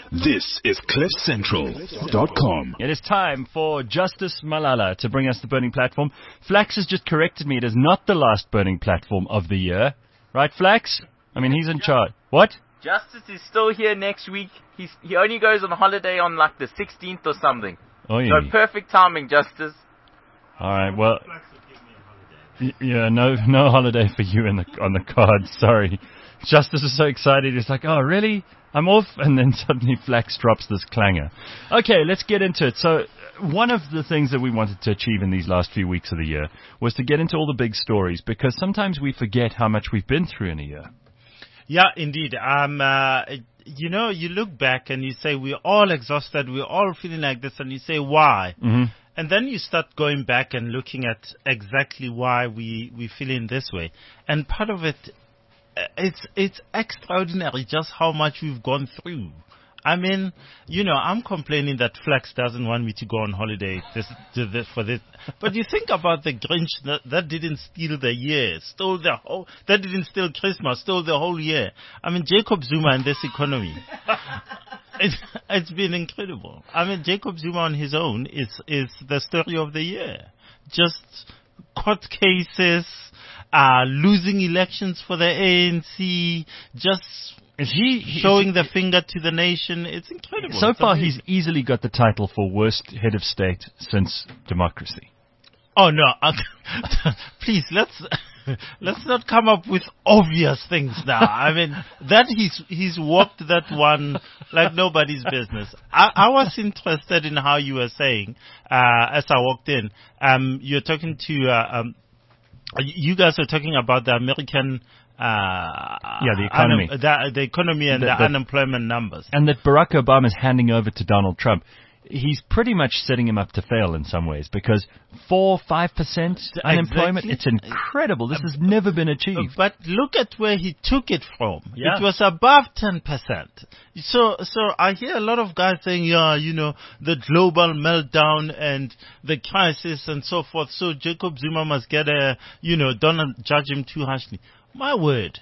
This is CliffCentral.com. It is time for Justice Malala to bring us the burning platform. Flax has just corrected me. It is not the last burning platform of the year. Right, Flax? I mean, he's in charge. What? Justice is still here next week. He only goes on holiday on like the 16th or something. Oh, yeah. So perfect timing, Justice. All right, well, yeah, no holiday for you on the card. Sorry. Justice is so excited. He's like, oh, really? I'm off. And then suddenly Flax drops this clanger. Okay, let's get into it. So one of the things that we wanted to achieve in these last few weeks of the year was to get into all the big stories, because sometimes we forget how much we've been through in a year. Yeah, indeed. You look back and you say, we're all exhausted, we're all feeling like this, and you say, why? Mm-hmm. And then you start going back and looking at exactly why we feeling this way. And part of it, it's extraordinary just how much we've gone through. I mean, I'm complaining that Flax doesn't want me to go on holiday for this. But you think about the Grinch that didn't steal the year, that didn't steal Christmas, stole the whole year. I mean, Jacob Zuma and this economy. It's been incredible. I mean, Jacob Zuma on his own is the story of the year. Just court cases, losing elections for the ANC, just showing the finger to the nation. It's incredible. So far, he's easily got the title for worst head of state since democracy. Oh, no. Please, let's not come up with obvious things now. I mean, that he's walked that one like nobody's business. I was interested in how you were saying, as I walked in, you're talking to, you guys are talking about the American the economy. The economy and the unemployment numbers. And that Barack Obama is handing over to Donald Trump. He's pretty much setting him up to fail in some ways, because 4-5% unemployment, it's incredible. This has never been achieved. But look at where he took it from. Yeah. It was above 10%. So I hear a lot of guys saying, the global meltdown and the crisis and so forth. So Jacob Zuma must get don't judge him too harshly. My word.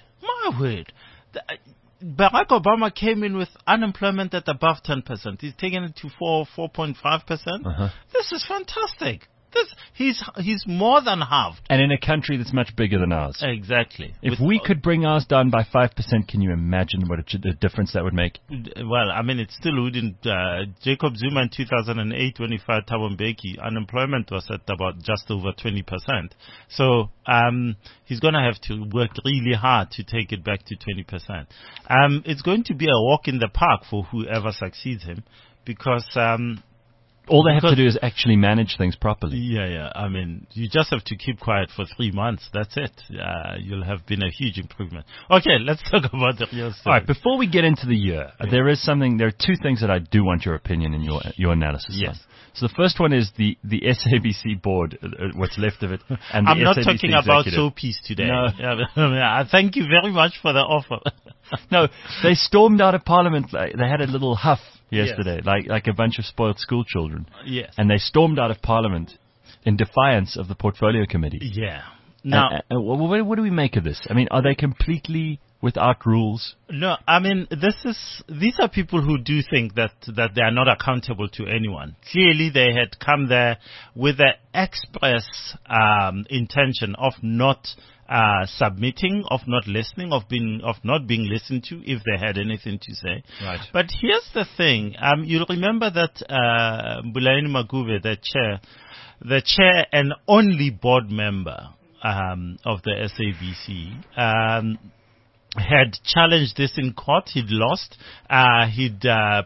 Barack Obama came in with unemployment at above 10%. He's taken it to 4.5%. Uh-huh. This is fantastic. He's more than halved. And in a country that's much bigger than ours. Exactly. If we could bring ours down by 5%, can you imagine what a difference that would make? Well, I mean, it still wouldn't. Jacob Zuma in 2008, when he fired Thabo Mbeki, unemployment was at about just over 20%. So he's going to have to work really hard to take it back to 20%. It's going to be a walk in the park for whoever succeeds him, because all they have to do is actually manage things properly. Yeah. I mean, you just have to keep quiet for 3 months. That's it. You'll have been a huge improvement. Okay, let's talk about the real story. All right, before we get into the year, there are two things that I do want your opinion and your analysis on. Yes. So the first one is the SABC board, what's left of it, and the I'm not SABC talking executive. about soapies today. No. Thank you very much for the offer. No, they stormed out of Parliament. They had a little huff yesterday, yes. like a bunch of spoiled school children. Yes. And they stormed out of Parliament in defiance of the Portfolio Committee. Yeah. Now, what do we make of this? I mean, are they completely without rules? No, I mean, these are people who do think that they are not accountable to anyone. Clearly, they had come there with the express intention of not submitting, of not listening, of not being listened to if they had anything to say. Right. But here's the thing. You'll remember that Bulaini Magube, the chair and only board member of the SABC, had challenged this in court. He'd lost. He'd done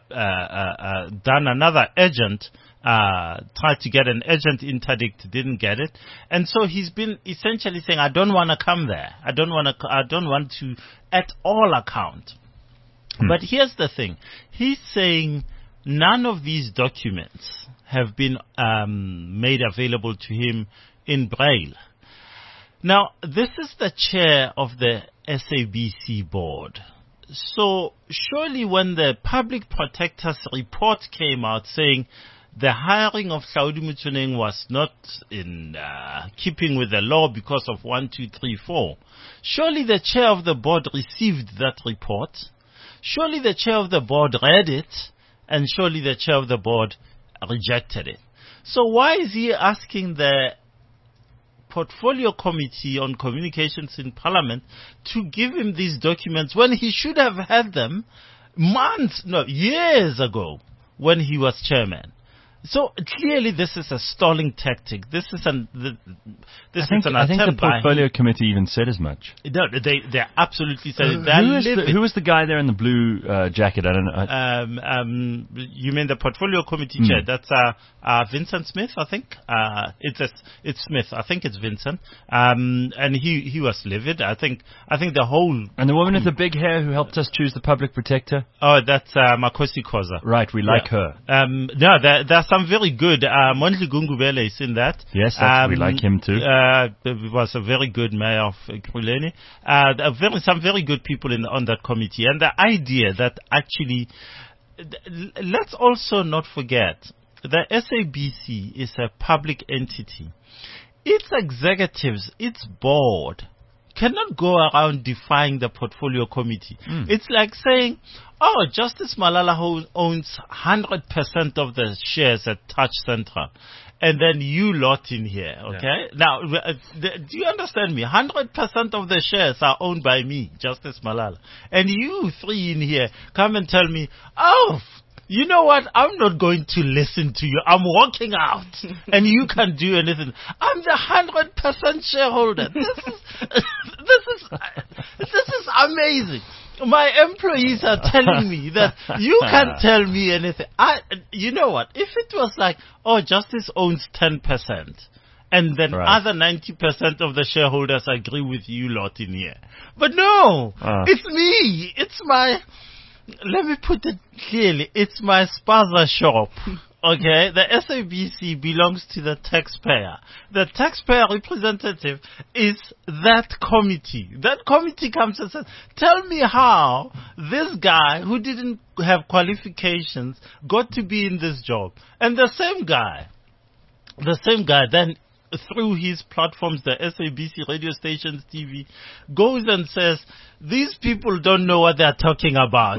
another urgent, tried to get an urgent interdict, didn't get it. And so he's been essentially saying, I don't want to come there. I don't want to at all account. But here's the thing. He's saying none of these documents have been made available to him in Braille. Now, this is the chair of the SABC board. So surely when the public protector's report came out saying the hiring of Hlaudi Motsoeneng was not in keeping with the law because of 1, 2, 3, 4, surely the chair of the board received that report. surely the chair of the board read it, and surely the chair of the board rejected it. So why is he asking the Portfolio Committee on Communications in Parliament to give him these documents when he should have had them years ago when he was chairman? So clearly, this is a stalling tactic. This is an attempt. I think the Portfolio Committee even said as much. No, they absolutely said it. Who was the guy there in the blue jacket? I don't know. You mean the Portfolio Committee chair? That's Vincent Smith, I think. It's Smith. I think it's Vincent. And he was livid. I think the whole. And the woman with the big hair who helped us choose the public protector. Oh, that's Makosi Khoza. Right, we like her. No, there's some very good. Mondli Gungubele is in that. Yes, we like him too. Was a very good mayor of Ekurhuleni. Some very good people on that committee. And the idea that actually, let's also not forget, the SABC is a public entity. Its executives, its board, cannot go around defying the Portfolio Committee. It's like saying, oh, Justice Malala owns 100% of the shares at Touch Central, and then you lot in here, okay? Yeah. Now, do you understand me? 100% of the shares are owned by me, Justice Malala, and you three in here come and tell me, oh, you know what? I'm not going to listen to you. I'm walking out, and you can't do anything. I'm the 100% shareholder. This is amazing. My employees are telling me that you can't tell me anything. You know what? If it was like, oh, Justice owns 10%, and then other 90% of the shareholders agree with you lot in here. But no, it's me. It's my... Let me put it clearly. It's my spaza shop. Okay? The SABC belongs to the taxpayer. The taxpayer representative is that committee. That committee comes and says, tell me how this guy who didn't have qualifications got to be in this job. And the same guy then, through his platforms, the SABC radio stations, TV, goes and says, these people don't know what they're talking about.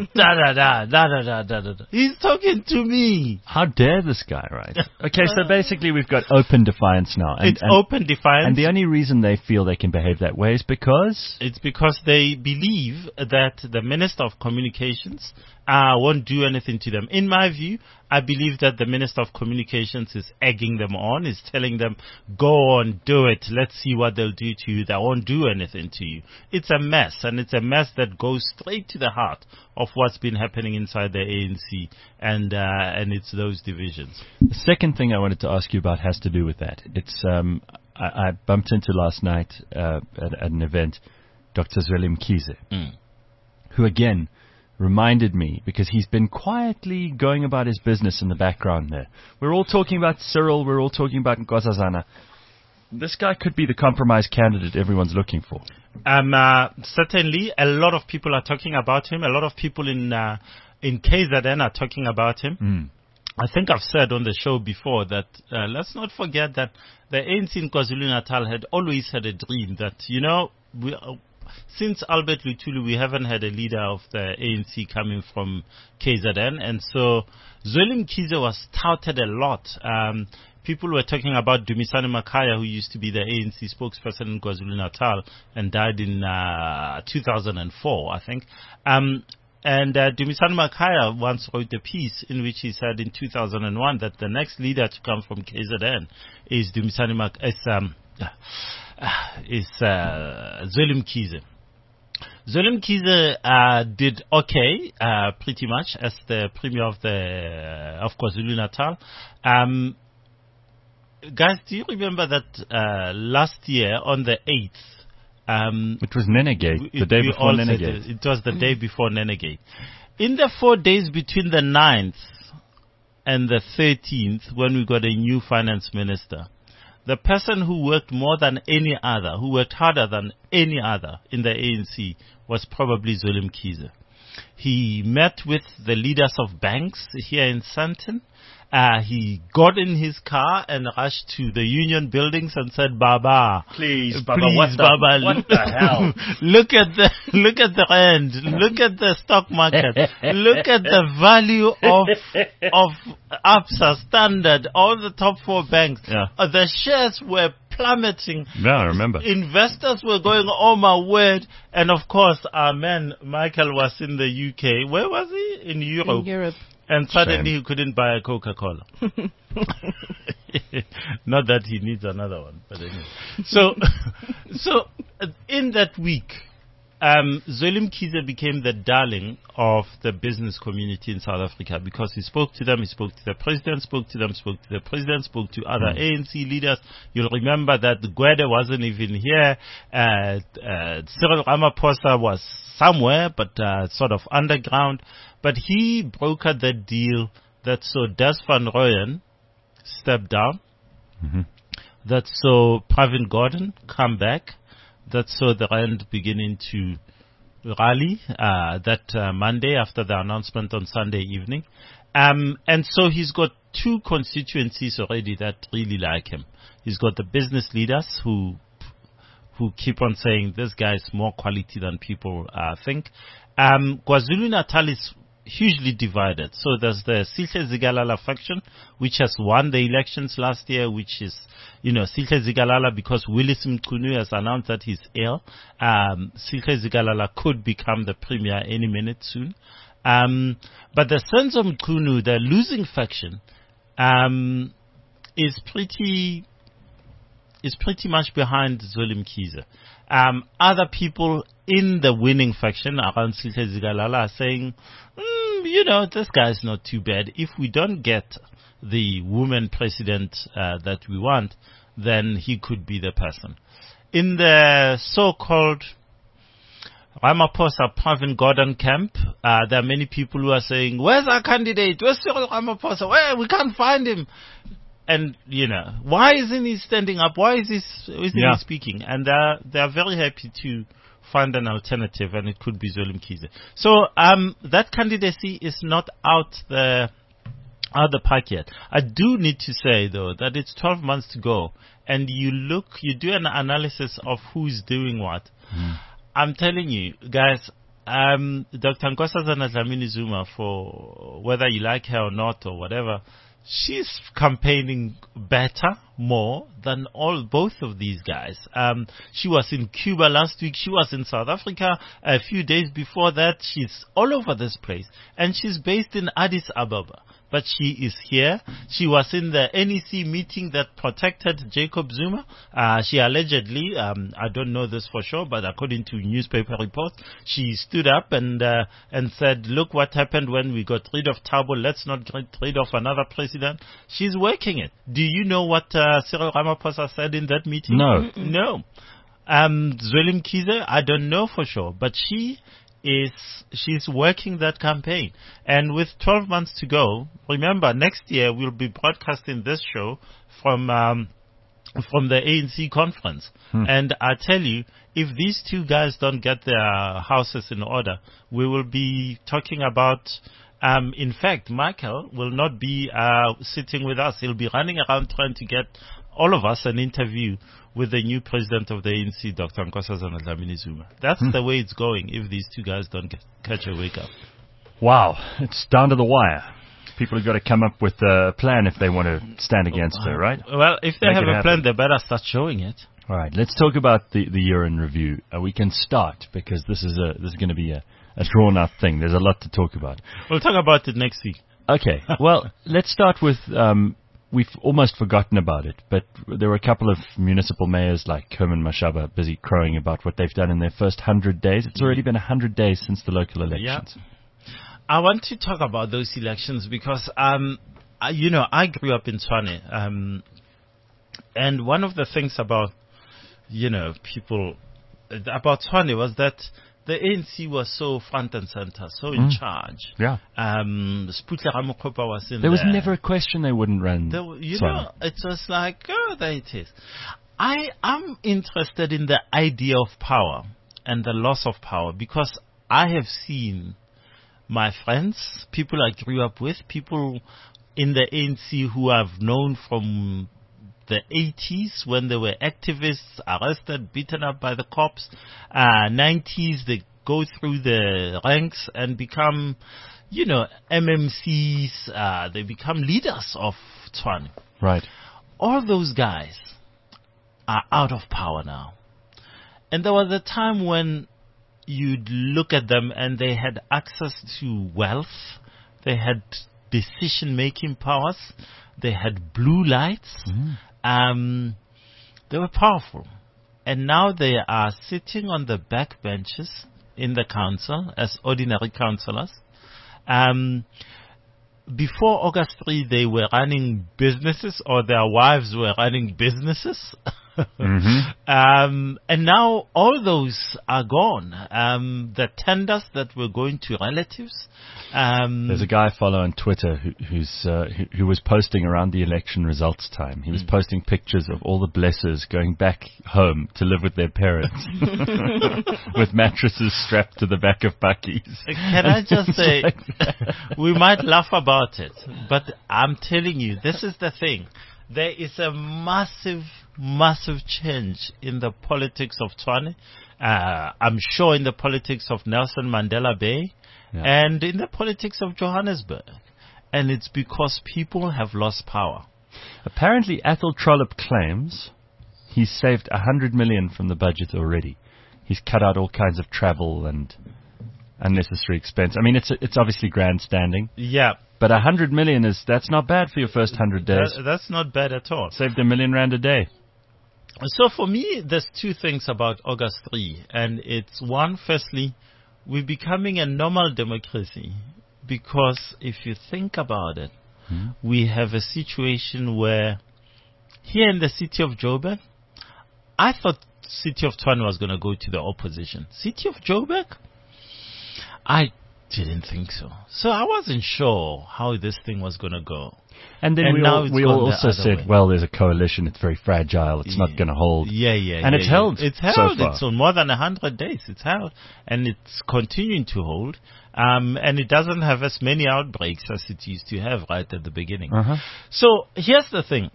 He's talking to me. How dare this guy, right? Okay, so basically we've got open defiance now. It's open defiance. And the only reason they feel they can behave that way is because? It's because they believe that the Minister of Communications won't do anything to them. In my view, I believe that the Minister of Communications is egging them on, is telling them, go on, do it. Let's see what they'll do to you. They won't do anything to you. It's a mess, and it's a mess that goes straight to the heart of what's been happening inside the ANC, and it's those divisions. The second thing I wanted to ask you about has to do with that. It's I bumped into last night at an event Dr. Zweli Mkhize, who again reminded me, because he's been quietly going about his business in the background there. We're all talking about Cyril, we're all talking about Nkosazana. This guy could be the compromise candidate everyone's looking for. Certainly, a lot of people are talking about him. A lot of people in KZN are talking about him. I think I've said on the show before that let's not forget that the ANC in KwaZulu-Natal had always had a dream that, since Albert Luthuli, we haven't had a leader of the ANC coming from KZN, and so Zweli Mkhize was touted a lot. People were talking about Dumisani Makaya, who used to be the ANC spokesperson in KwaZulu-Natal and died in 2004, I think. And Dumisani Makaya once wrote a piece in which he said in 2001 that the next leader to come from KZN is Zweli Mkhize. Zweli Mkhize did okay, pretty much, as the Premier of KwaZulu-Natal. Guys, do you remember that last year on the 8th... it was Nenegate, the day before Nenegate. It was the day before Nenegate. In the 4 days between the 9th and the 13th, when we got a new finance minister, the person who worked more than any other, who worked harder than any other in the ANC, was probably Zweli Mkhize. He met with the leaders of banks here in Sandton. He got in his car and rushed to the union buildings and said, Baba, Please, Baba, what the hell? look at the rand, look at the stock market, look at the value of Absa, Standard, all the top 4 banks. Yeah. The shares were plummeting. Yeah, I remember. Investors were going, oh my word. And of course, our man Michael was in the UK. Where was he? In Europe. In Europe. And suddenly he couldn't buy a Coca-Cola. Not that he needs another one, but anyway. So in that week, Zweli Mkhize became the darling of the business community in South Africa because he spoke to them, he spoke to the president, spoke to the president, spoke to other ANC leaders. You'll remember that Gwede wasn't even here. Cyril Ramaphosa was somewhere, but sort of underground. But he brokered the deal that saw Des van Rooyen step down, that saw Pravin Gordhan come back, that saw the rand beginning to rally that Monday after the announcement on Sunday evening. And so he's got 2 constituencies already that really like him. He's got the business leaders who keep on saying this guy is more quality than people think. KwaZulu-Natal is hugely divided. So there's the Sihle Zikalala faction, which has won the elections last year, which is, Sihle Zikalala, because Willis Mchunu has announced that he's ill. Sihle Zikalala could become the premier any minute soon. But the Senzo Mchunu, the losing faction, is pretty much behind Zweli Mkhize. Other people in the winning faction around Sihle Zikalala are saying, this guy's not too bad. If we don't get the woman president that we want, then he could be the person. In the so-called Ramaphosa Pravin Gordhan camp, there are many people who are saying, where's our candidate? Where's Cyril Ramaphosa? Where? We can't find him. And, why isn't he standing up? Why isn't he speaking? And they are very happy to find an alternative, and it could be Zweli Mkhize. So that candidacy is not out the park yet. I do need to say, though, that it's 12 months to go, and you do an analysis of who's doing what. I'm telling you, guys, Dr. Nkosazana Dlamini-Zuma, for whether you like her or not or whatever, she's campaigning better, more than both of these guys. She was in Cuba last week. She was in South Africa a few days before that. She's all over this place. And she's based in Addis Ababa. But she is here. She was in the NEC meeting that protected Jacob Zuma. She allegedly, I don't know this for sure, but according to newspaper reports, she stood up and said, look what happened when we got rid of Thabo. Let's not get rid of another president. She's working it. Do you know what Cyril Ramaphosa said in that meeting? No. No. Zweli Mkhize, I don't know for sure, but she's working that campaign. And with 12 months to go, remember, next year we'll be broadcasting this show from the ANC conference. And I tell you, if these 2 guys don't get their houses in order, we will be talking about, in fact, Michael will not be sitting with us. He'll be running around trying to get all of us an interview with the new president of the ANC, Dr. Nkosazana Dlamini-Zuma. That's the way it's going if these 2 guys don't catch a wake-up. Wow, it's down to the wire. People have got to come up with a plan if they want to stand against her, right? Well, if they have a plan, they better start showing it. All right, let's talk about the year in review. We can start because this is going to be a drawn-out thing. There's a lot to talk about. We'll talk about it next week. Okay, well, let's start with... we've almost forgotten about it, but there were a couple of municipal mayors like Herman Mashaba busy crowing about what they've done in their first 100 days. It's already been 100 days since the local elections. Yeah. I want to talk about those elections because, I grew up in Tshwane, and one of the things about, people about Tshwane was that the ANC was so front and center, so in charge. Yeah. Sputla Ramokgopa was in there. There was never a question they wouldn't run. It was like, there it is. I am interested in the idea of power and the loss of power because I have seen my friends, people I grew up with, people in the ANC who I've known from the 80s when they were activists, arrested, beaten up by the cops. 90s, they go through the ranks and become, MMCs. They become leaders of Tshwane. Right. All those guys are out of power now. And there was a time when you'd look at them and they had access to wealth. They had decision-making powers. They had blue lights. They were powerful. And now they are sitting on the back benches in the council as ordinary councillors. Before August 3, they were running businesses, or their wives were running businesses. And now all those are gone. The tenders that were going to relatives. There's a guy I follow on Twitter who was posting around the election results time. He was posting pictures of all the blessers going back home to live with their parents with mattresses strapped to the back of bakkies. Can I just say, we might laugh about it, but I'm telling you, this is the thing. There is a massive change in the politics of Tshwane. I'm sure in the politics of Nelson Mandela Bay and in the politics of Johannesburg. And it's because people have lost power. Apparently, Athol Trollip claims he's saved 100 million from the budget already. He's cut out all kinds of travel and unnecessary expense. I mean, it's obviously grandstanding. Yeah. But 100 million that's not bad for your first 100 days. That's not bad at all. Saved R1 million a day. So for me, there's two things about August 3. And it's one, firstly, we're becoming a normal democracy. Because if you think about it, we have a situation where here in the city of Joburg, I thought city of Tshwane was going to go to the opposition. City of Joburg? I didn't think so. So I wasn't sure how this thing was going to go. And then we all also said, well, there's a coalition. It's very fragile. It's not going to hold. And it's held. It's held. So far. It's on more than 100 days. It's held. And it's continuing to hold. And it doesn't have as many outbreaks as it used to have right at the beginning. So here's the thing.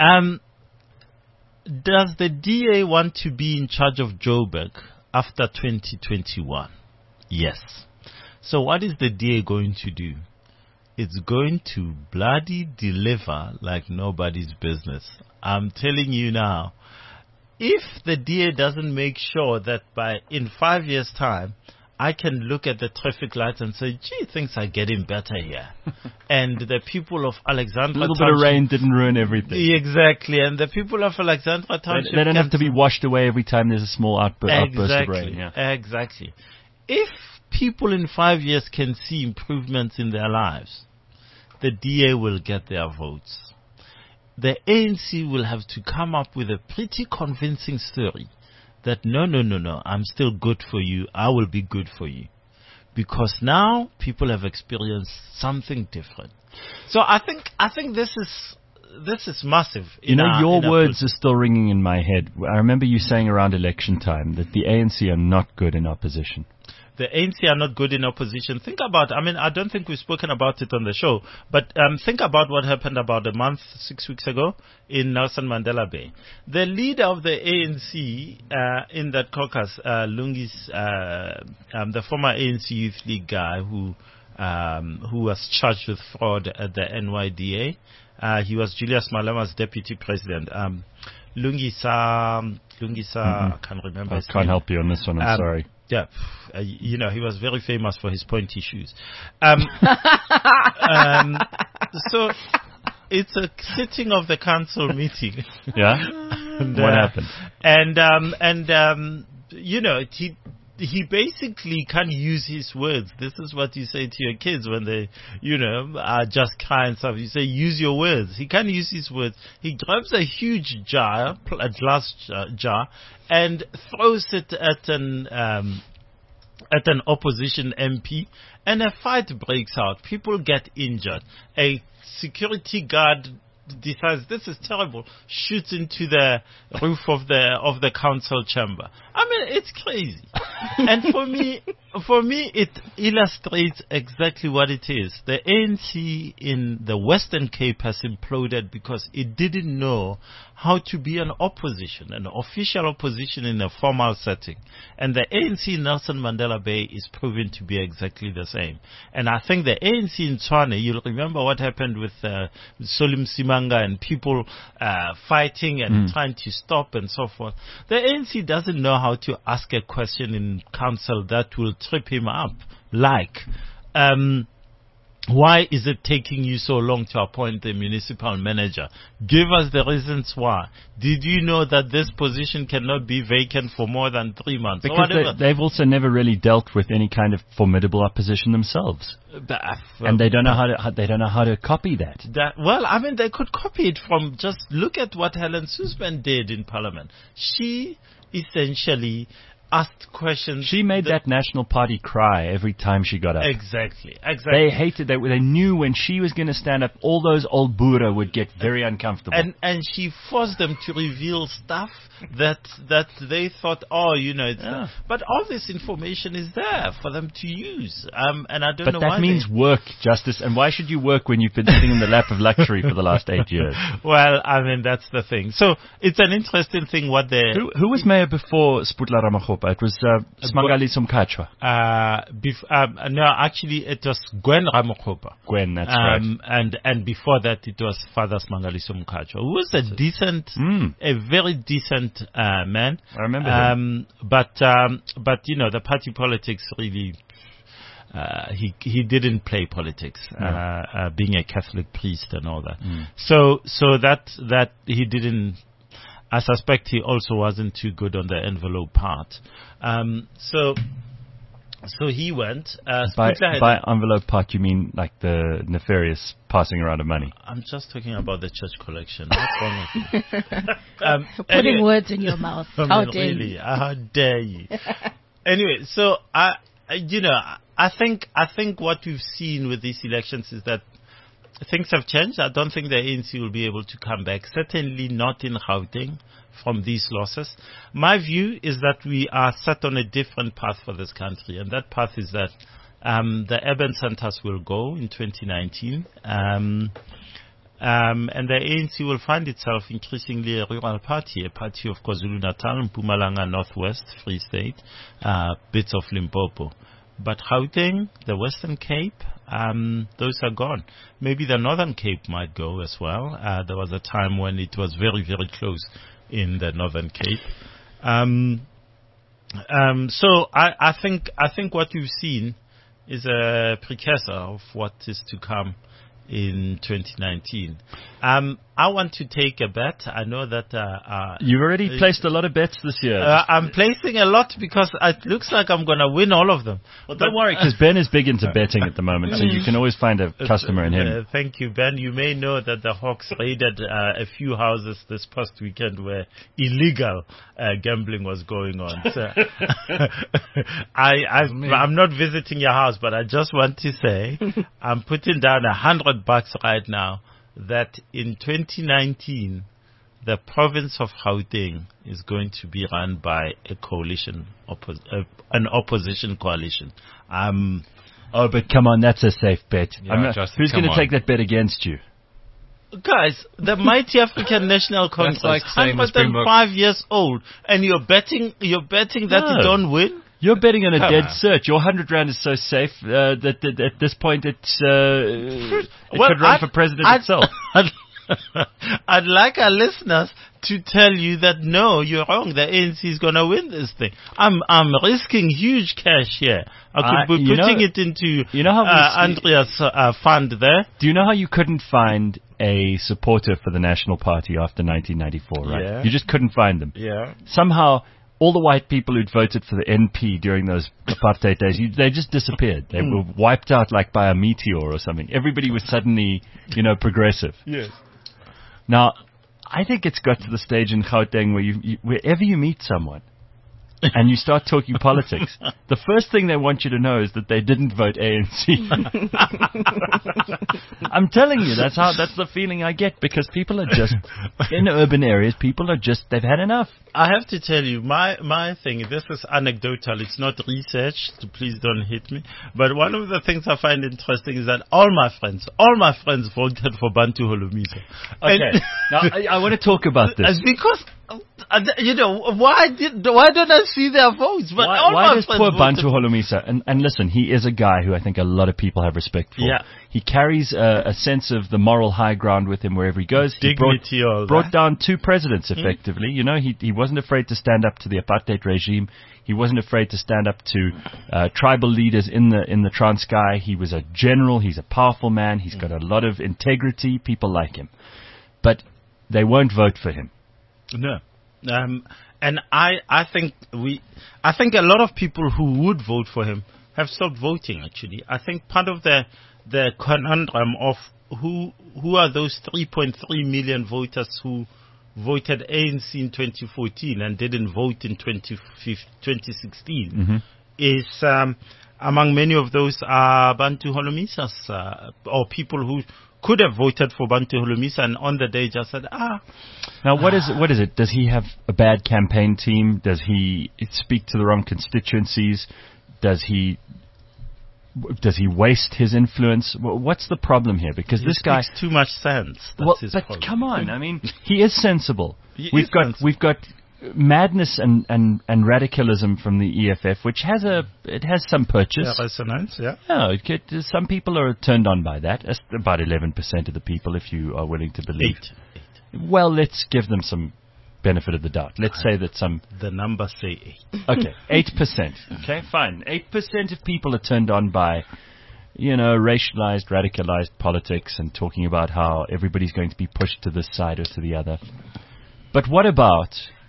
Does the DA want to be in charge of Joburg after 2021? Yes. So what is the DA going to do? It's going to bloody deliver like nobody's business. I'm telling you now, if the DA doesn't make sure that in 5 years' time, I can look at the traffic lights and say, gee, things are getting better here. And the people of Alexandra Township... A little bit of rain didn't ruin everything. Exactly. And the people of Alexandra Township... They don't have to be washed away every time there's a small outburst of rain. Exactly. If people in 5 years can see improvements in their lives, the DA will get their votes. The ANC will have to come up with a pretty convincing story that no, I'm still good for you, I will be good for you. Because now people have experienced something different. So I think this is massive. Your words are still ringing in my head. I remember you saying around election time that the ANC are not good in opposition. The ANC are not good in opposition. Think about, I don't think we've spoken about it on the show, but think about what happened about 6 weeks ago in Nelson Mandela Bay. The leader of the ANC in that caucus, Lungi's, the former ANC Youth League guy who was charged with fraud at the NYDA, he was Julius Malema's deputy president. Lungisa, I can't remember his name. I can't help you on this one, I'm sorry. Yeah, he was very famous for his pointy shoes. So it's a sitting of the council meeting. Yeah. And, what happened? He basically can't use his words. This is what you say to your kids when they, are just crying stuff. You say, use your words. He can't use his words. He grabs a huge jar, a glass jar, and throws it at an opposition MP, and a fight breaks out. People get injured. A security guard decides this is terrible, shoots into the roof of the council chamber. It's crazy. And for me, For me, it illustrates exactly what it is. The ANC in the Western Cape has imploded because it didn't know how to be an official opposition in a formal setting. And the ANC in Nelson Mandela Bay is proven to be exactly the same. And I think the ANC in Tshwane, you'll remember what happened with Solim Simanga and people fighting and trying to stop and so forth. The ANC doesn't know how to ask a question in council that will trip him up. Why is it taking you so long to appoint the municipal manager? Give us the reasons why. Did you know that this position cannot be vacant for more than 3 months? Because they've also never really dealt with any kind of formidable opposition themselves, and they don't know how to copy that. They could copy it from just look at what Helen Suzman did in Parliament. She essentially asked questions. She made that National Party cry every time she got up. Exactly. They hated that. They knew when she was going to stand up, all those old Boere would get very uncomfortable. And she forced them to reveal stuff that they thought, but all this information is there for them to use. And I don't know why. But that means work, Justice. And why should you work when you've been sitting in the lap of luxury for the last 8 years? Well, that's the thing. So it's an interesting thing what they... Who was mayor before Sputla Ramakgopa? It was Smangali Somkhatshwa. No, actually, it was Gwen Ramakgopa. Gwen, that's right. And before that, it was Father Smangali Somkhatshwa, who was a very decent man. I remember him. But the party politics really... he didn't play politics, being a Catholic priest and all that. So that he didn't. I suspect he also wasn't too good on the envelope part. So he went. By envelope part, you mean like the nefarious passing around of money? I'm just talking about the church collection. What's wrong with you? Putting words in your mouth. How dare really, you? How dare you? Anyway, so I think what we've seen with these elections is that things have changed. I don't think the ANC will be able to come back. Certainly not in Gauteng from these losses. My view is that we are set on a different path for this country, and that path is that the urban centers will go in 2019, and the ANC will find itself increasingly a rural party, a party of KwaZulu-Natal, Mpumalanga, Northwest, Free State, bits of Limpopo. But Gauteng, the Western Cape, those are gone. Maybe the Northern Cape might go as well. There was a time when it was very, very close in the Northern Cape. So I think what we've seen is a precursor of what is to come in 2019. I want to take a bet. I know that you've already placed a lot of bets this year. I'm placing a lot because it looks like I'm going to win all of them. Well, don't worry, because Ben is big into betting at the moment, so you can always find a customer in him. Thank you, Ben. You may know that the Hawks raided a few houses this past weekend where illegal gambling was going on. So I'm not visiting your house, but I just want to say I'm putting down $100 right now that in 2019 the province of Gauteng is going to be run by a coalition, an opposition coalition. Oh, but come on, that's a safe bet. Yeah, who's going to take that bet against you? Guys, the mighty African National Congress, like 105 years old, and you're betting that you don't win? You're betting on a dead cert. Your 100 rand is so safe that at this point it could run for president itself. I'd like our listeners to tell you that no, you're wrong. The ANC is going to win this thing. I'm risking huge cash here. I could be putting it into Andrea's fund there. Do you know how you couldn't find a supporter for the National Party after 1994, right? Yeah. You just couldn't find them. Yeah. Somehow, all the white people who'd voted for the NP during those apartheid days, they just disappeared. They were wiped out like by a meteor or something. Everybody was suddenly, progressive. Yes. Now, I think it's got to the stage in Gauteng where wherever you meet someone, and you start talking politics, the first thing they want you to know is that they didn't vote ANC. I'm telling you, that's the feeling I get, because people are just, in urban areas, they've had enough. I have to tell you, my thing, this is anecdotal, it's not research, so please don't hit me, but one of the things I find interesting is that all my friends voted for Bantu Holomisa. Okay, now I want to talk about this. Because, why don't I see their votes? But why does poor Bantu Holomisa, and listen, he is a guy who I think a lot of people have respect for. Yeah. He carries a sense of the moral high ground with him wherever he goes. Dignity, he brought down 2 presidents, effectively. He wasn't afraid to stand up to the apartheid regime. He wasn't afraid to stand up to tribal leaders in the Transkei. He was a general. He's a powerful man. He's got a lot of integrity. People like him. But they won't vote for him. No. And I think a lot of people who would vote for him have stopped voting, actually. I think part of the conundrum of who are those 3.3 million voters who voted ANC in 2014 and didn't vote in 2016 is among many of those are Bantu Holomisas or people who could have voted for Bantu Holomisa and on the day just said, Now, what is it? Does he have a bad campaign team? Does he speak to the wrong constituencies? Does he waste his influence? What's the problem here? Because this guy makes too much sense. That's his problem. Come on, I mean, he is sensible. We've got madness and radicalism from the EFF, which has some purchase. Yeah, resonance, yeah. No, some people are turned on by that. That's about 11% of the people, if you are willing to believe. 8. Well, let's give them some benefit of the doubt. Let's say that the numbers say 8. Okay, 8%. Okay, fine. 8% of people are turned on by, racialized, radicalized politics and talking about how everybody's going to be pushed to this side or to the other. But what about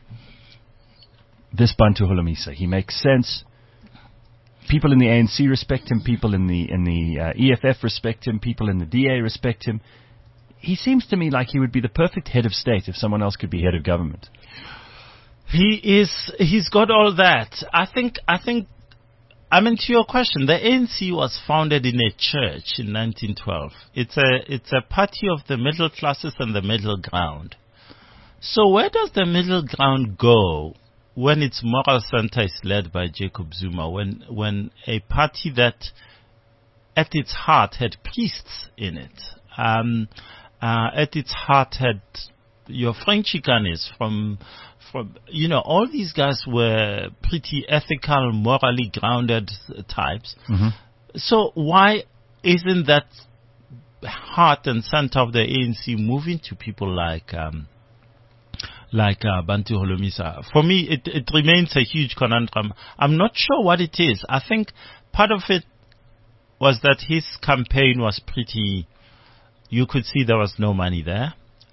this Bantu Holomisa? He makes sense. People in the ANC respect him. People in the EFF respect him. People in the DA respect him. He seems to me like he would be the perfect head of state if someone else could be head of government. He's got all that. I think, to your question, the ANC was founded in a church in 1912. It's a party of the middle classes and the middle ground. So where does the middle ground go when its moral center is led by Jacob Zuma, when a party that at its heart had priests in it, at its heart had your Frenchicanis from all these guys were pretty ethical, morally grounded types. So why isn't that heart and center of the ANC moving to people like Bantu Holomisa? For me, it remains a huge conundrum. I'm not sure what it is. I think part of it was that his campaign was pretty. You could see there was no money there.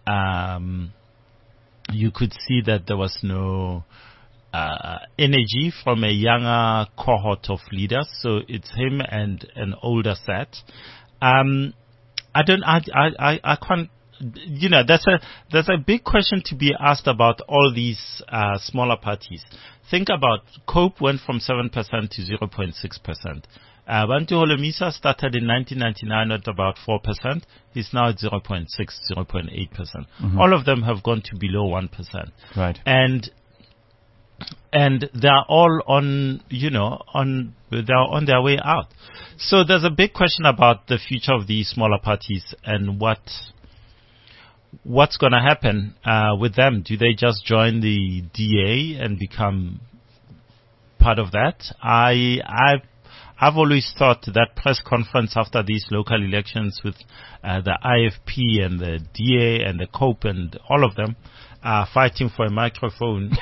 You could see that there was no energy from a younger cohort of leaders. So it's him and an older set. I can't. That's a big question to be asked about all these smaller parties. Think about COPE went from 7% to 0.6%. Bantu Holomisa started in 1999 at about 4%. He's now at 0.6, 0.8%. All of them have gone to below 1%. Right. And they're all on their way out. So there's a big question about the future of these smaller parties and what's going to happen with them. Do they just join the DA and become part of that? I've always thought that press conference after these local elections with the IFP and the DA and the COPE and all of them fighting for a microphone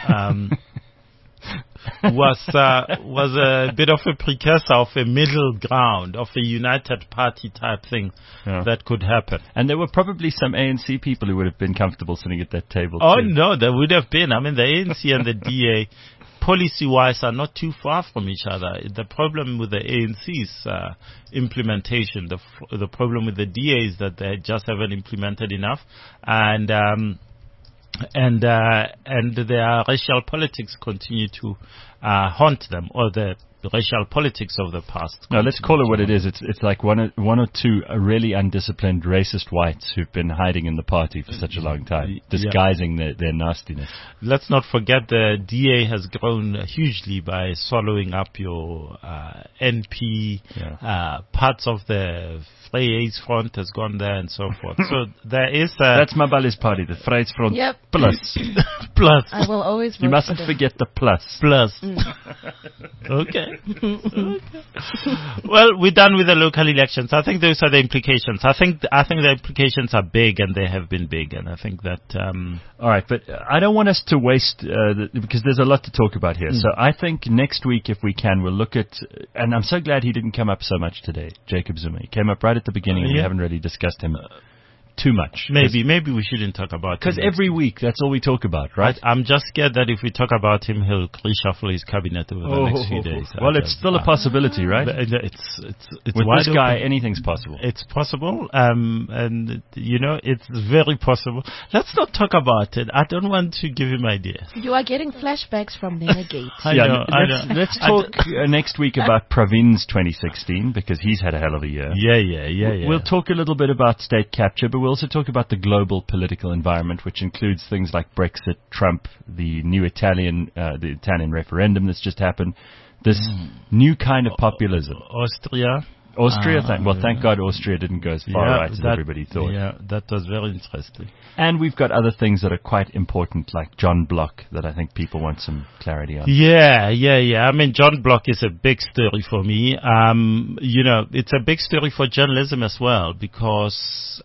was a bit of a precursor of a middle ground, of a united party type thing that could happen. And there were probably some ANC people who would have been comfortable sitting at that table. Oh, too. no, there would have been. I mean, the ANC and the DA policy-wise are not too far from each other. The problem with the ANC's implementation, the problem with the DA is that they just haven't implemented enough, and and their racial politics continue to haunt them, or the racial politics of the past. No, let's call it what it is. It's like one or two really undisciplined racist whites who've been hiding in the party for such a long time, disguising their nastiness. Let's not forget the DA has grown hugely by swallowing up your NP. Parts of the Vryheidsfront Front has gone there and so forth. So there is that's Mabali's party, the Vryheidsfront Plus. Plus. I will always vote You mustn't forget the plus. Plus. Okay. Well, we're done with the local elections. I think those are the implications. I think the implications are big, and they have been big, and I think that. All right, but I don't want us to waste because there's a lot to talk about here. So I think next week, if we can, we'll look at. And I'm so glad he didn't come up so much today, Jacob Zuma. He came up right at the beginning, and we haven't really discussed him too much. Maybe we shouldn't talk about him. Because every week, that's all we talk about, right? I'm just scared that if we talk about him, he'll reshuffle his cabinet over the next few days. Well, it's still a possibility, right? It's with wide this guy, open. anything's possible. It's possible, and it's very possible. Let's not talk about it. I don't want to give him ideas. You are getting flashbacks from Nenegate. I know. Let's talk next week about Pravin's 2016, because he's had a hell of a year. Yeah. We'll talk a little bit about state capture, but we'll also talk about the global political environment, which includes things like Brexit, Trump, the new Italian referendum that's just happened, this new kind of populism. Austria. Thank God Austria didn't go as far right as everybody thought. Yeah, that was very interesting. And we've got other things that are quite important, like John Block, that I think people want some clarity on. Yeah. I mean, John Block is a big story for me. It's a big story for journalism as well, because,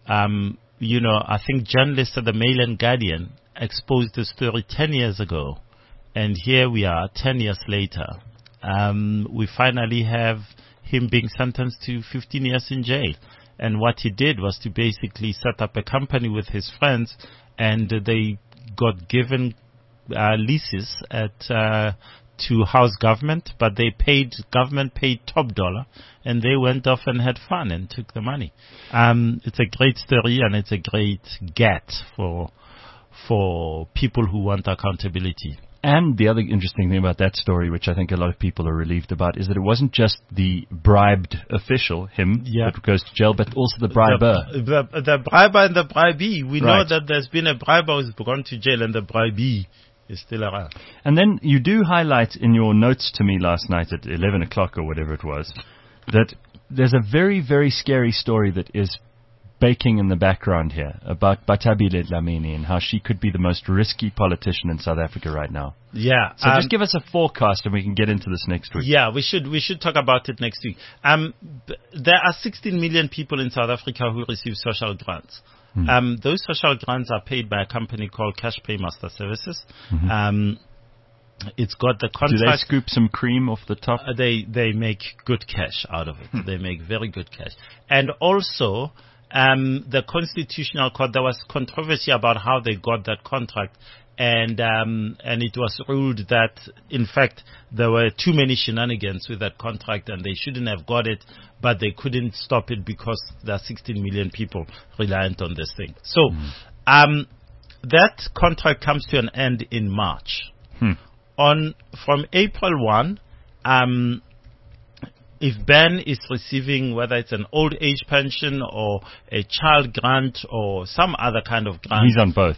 I think journalists at the Mail and Guardian exposed the story 10 years ago. And here we are, 10 years later. We finally have him being sentenced to 15 years in jail. And what he did was to basically set up a company with his friends, and they got given leases to house government, but government paid top dollar, and they went off and had fun and took the money. It's a great story, and it's a great get for people who want accountability. And the other interesting thing about that story, which I think a lot of people are relieved about, is that it wasn't just the bribed official, that goes to jail, but also the briber. The briber and the bribee. We know that there's been a briber who's gone to jail, and the bribee is still around. And then you do highlight in your notes to me last night at 11 o'clock or whatever it was, that there's a very, very scary story that is baking in the background here about Bathabile Dlamini and how she could be the most risky politician in South Africa right now. Yeah. So just give us a forecast and we can get into this next week. Yeah, we should talk about it next week. There are 16 million people in South Africa who receive social grants. Those social grants are paid by a company called Cash Paymaster Services. It's got the contract. Do they scoop some cream off the top? They make good cash out of it. They make very good cash. And also, the Constitutional Court, there was controversy about how they got that contract, and it was ruled that, in fact, there were too many shenanigans with that contract, and they shouldn't have got it, but they couldn't stop it because there are 16 million people reliant on this thing. So, that contract comes to an end in March. From April 1, if Ben is receiving, whether it's an old age pension or a child grant or some other kind of grant. He's on both.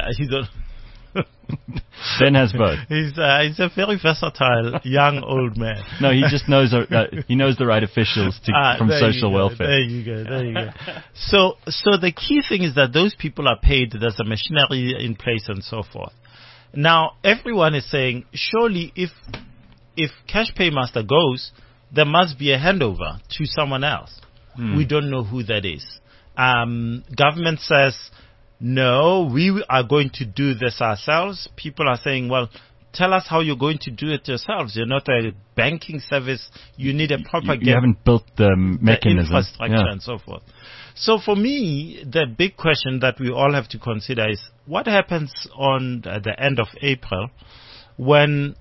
Ben has both. He's a very versatile young old man. No, he just knows he knows the right officials from social welfare. There you go. So the key thing is that those people are paid. There's a machinery in place and so forth. Now everyone is saying, surely if Cash Paymaster goes, there must be a handover to someone else. We don't know who that is. Government says, no, we are going to do this ourselves. People are saying, well, tell us how you're going to do it yourselves. You're not a banking service. You need a proper... You haven't built the mechanism. The infrastructure and so forth. So for me, the big question that we all have to consider is, what happens on the end of April when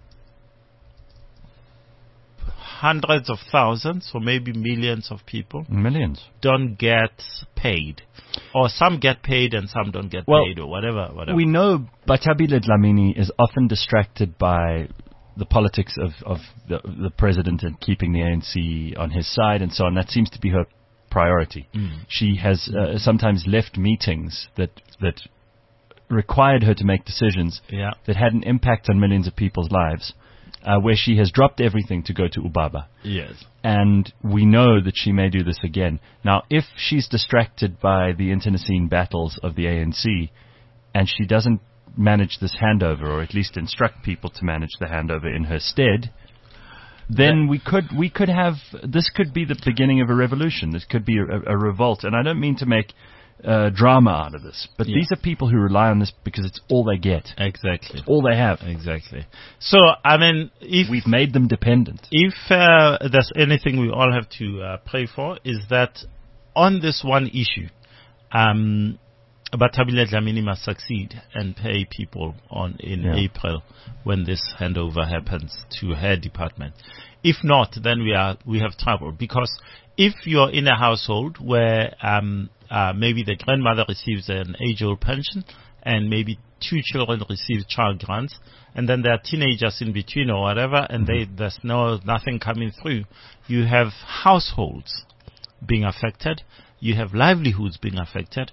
hundreds of thousands or maybe millions of people don't get paid? or some get paid and some don't get Well, paid, or whatever. We know Bathabile Dlamini is often distracted by the politics of the president and keeping the ANC on his side and so on. That seems to be her priority. She has sometimes left meetings that required her to make decisions that had an impact on millions of people's lives, where she has dropped everything to go to Ubaba. Yes. And we know that she may do this again. Now, if she's distracted by the internecine battles of the ANC and she doesn't manage this handover, or at least instruct people to manage the handover in her stead, then we could have, this could be the beginning of a revolution. This could be a revolt. And I don't mean to make drama out of this, but these are people who rely on this because it's all they get. Exactly. It's all they have. Exactly. So, I mean, if we've made them dependent. If there's anything we all have to pray for, is that on this one issue, Bathabile Dlamini must succeed and pay people in April when this handover happens to her department. If not, then we have trouble, because if you're in a household where maybe the grandmother receives an age-old pension and maybe 2 children receive child grants, and then there are teenagers in between or whatever, and there's nothing coming through, you have households being affected, you have livelihoods being affected.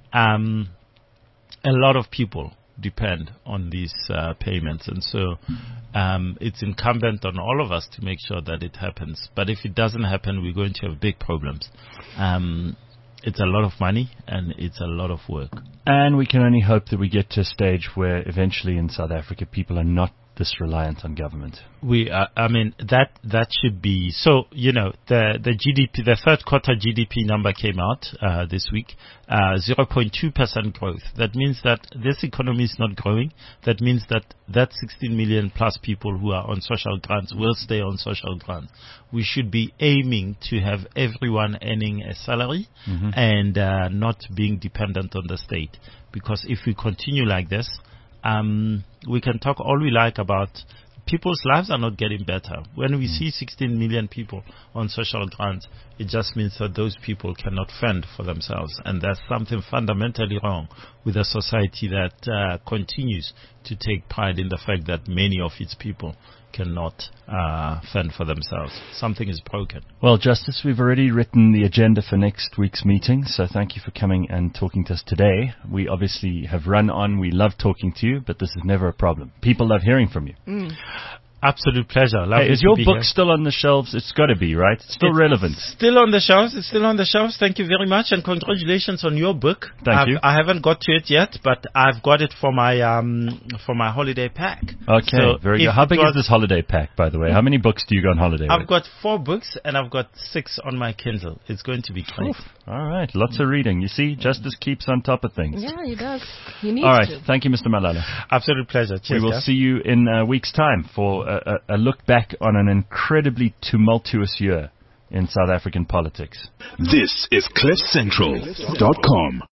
A lot of people depend on these payments, and so it's incumbent on all of us to make sure that it happens. But if it doesn't happen, we're going to have big problems. It's a lot of money and it's a lot of work. And we can only hope that we get to a stage where eventually in South Africa people are not this reliant on government. I mean, that should be. So, you know, the GDP, the third quarter GDP number came out this week, 0.2% growth. That means that this economy is not growing. That means that 16 million plus people who are on social grants will stay on social grants. We should be aiming to have everyone earning a salary and not being dependent on the state. Because if we continue like this, we can talk all we like about people's lives are not getting better. When we see 16 million people on social grants, it just means that those people cannot fend for themselves. And there's something fundamentally wrong with a society that continues to take pride in the fact that many of its people cannot fend for themselves. Something is broken. Well, Justice, we've already written the agenda for next week's meeting, so thank you for coming and talking to us today. We obviously have run on. We love talking to you, but this is never a problem. People love hearing from you. Absolute pleasure. Hey, is your book still on the shelves? It's got to be, right? It's still relevant. Still on the shelves. It's still on the shelves. Thank you very much, and congratulations on your book. Thank you. I haven't got to it yet, but I've got it for my holiday pack. Okay, so very good. How big is this holiday pack, by the way? How many books do you go on holiday with? I've got 4 books, and I've got 6 on my Kindle. It's going to be great. All right, lots of reading. You see, Justice keeps on top of things. Yeah, he does. He needs All right, to. thank you, Mr. Malala. Absolute pleasure. Cheers, we will see you in a week's time for a look back on an incredibly tumultuous year in South African politics. This is CliffCentral.com.